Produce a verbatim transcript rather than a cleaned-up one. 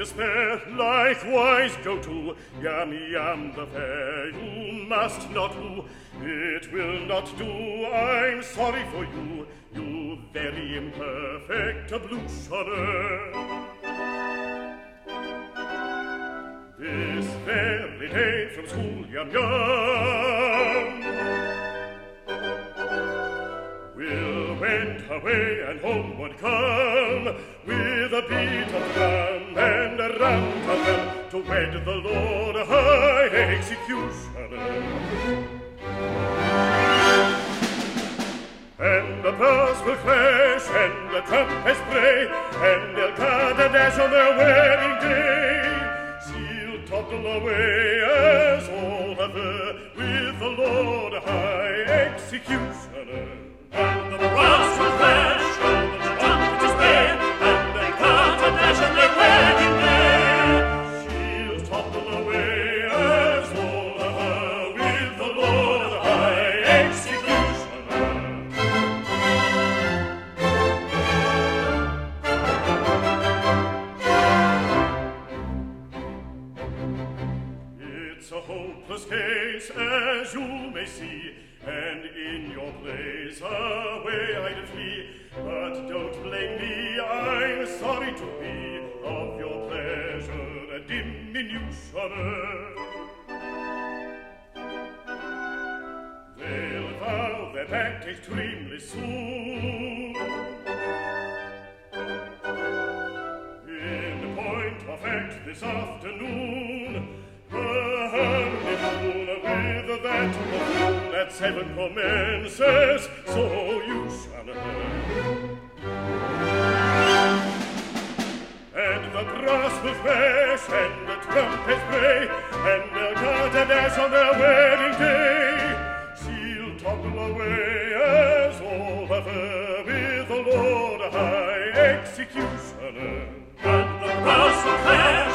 despair, likewise go to Yam Yam the fair. You must not woo, it will not do. I'm sorry for you, you very imperfect ablutioner. This very day from school, Yam Yam will went away and homeward come with a beat of drum and a ram-ta-tam to wed the Lord High Executioner. And the brass will clash and the trumpets play and they'll cut a dash on their wedding day. She'll toddle away as all other with the Lord High Executioner. And the brass will clash, and the trumpets play, and they cut a dash on their wedding day. She'll topple away as all of her with the Lord High Executioner. It's a hopeless case, as you may see, and in your place away I'd flee. But don't blame me, I'm sorry to be of your pleasure a diminutioner. They'll vow that act extremely soon. In point of fact this afternoon, the honeymoon with that buffoon at seven commences, so you shall learn. And the brass will crash and the trumpets play, and they'll cut a dash on their wedding day. She'll topple away as all of her with the Lord High Executioner. And the brass will clash,